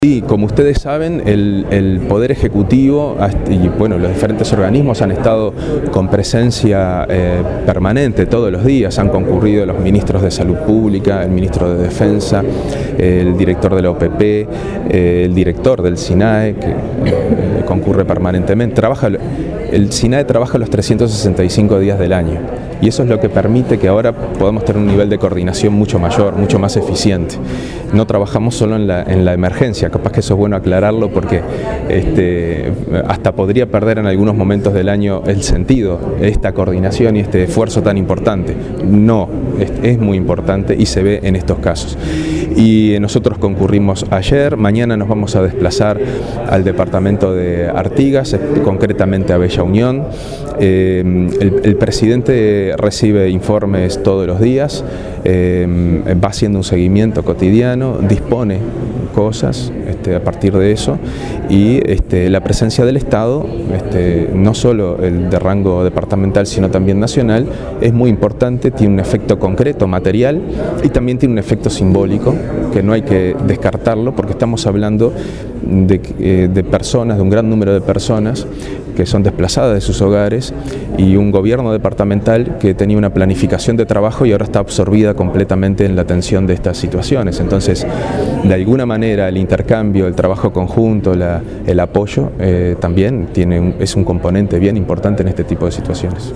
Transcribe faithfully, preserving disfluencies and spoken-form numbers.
Sí, como ustedes saben, el, el Poder Ejecutivo y bueno, los diferentes organismos han estado con presencia eh, permanente todos los días. Han concurrido los ministros de Salud Pública, el ministro de Defensa, el director de la O P P, eh, el director del SINAE, que eh, concurre permanentemente. Trabaja, el SINAE trabaja los trescientos sesenta y cinco días del año y eso es lo que permite que ahora podamos tener un nivel de coordinación mucho mayor, mucho más eficiente. No trabajamos solo en la, en la emergencia, capaz que eso es bueno aclararlo porque este, hasta podría perder en algunos momentos del año el sentido, esta coordinación y este esfuerzo tan importante. No, es, es muy importante y se ve en estos casos. Y nosotros concurrimos ayer, mañana nos vamos a desplazar al departamento de Artigas, concretamente a Bella Unión. Eh, el, el presidente recibe informes todos los días, eh, va haciendo un seguimiento cotidiano, dispone cosas este, a partir de eso y este, la presencia del Estado, este, no solo el de rango departamental sino también nacional, es muy importante, tiene un efecto concreto, material y también tiene un efecto simbólico que no hay que descartarlo porque estamos hablando de, eh, de personas, de un gran número de personas que son desplazadas de sus hogares y un gobierno departamental que tenía una planificación de trabajo y ahora está absorbida completamente en la atención de estas situaciones. Entonces, de alguna manera el intercambio, el trabajo conjunto, la, el apoyo eh, también tiene un, es un componente bien importante en este tipo de situaciones.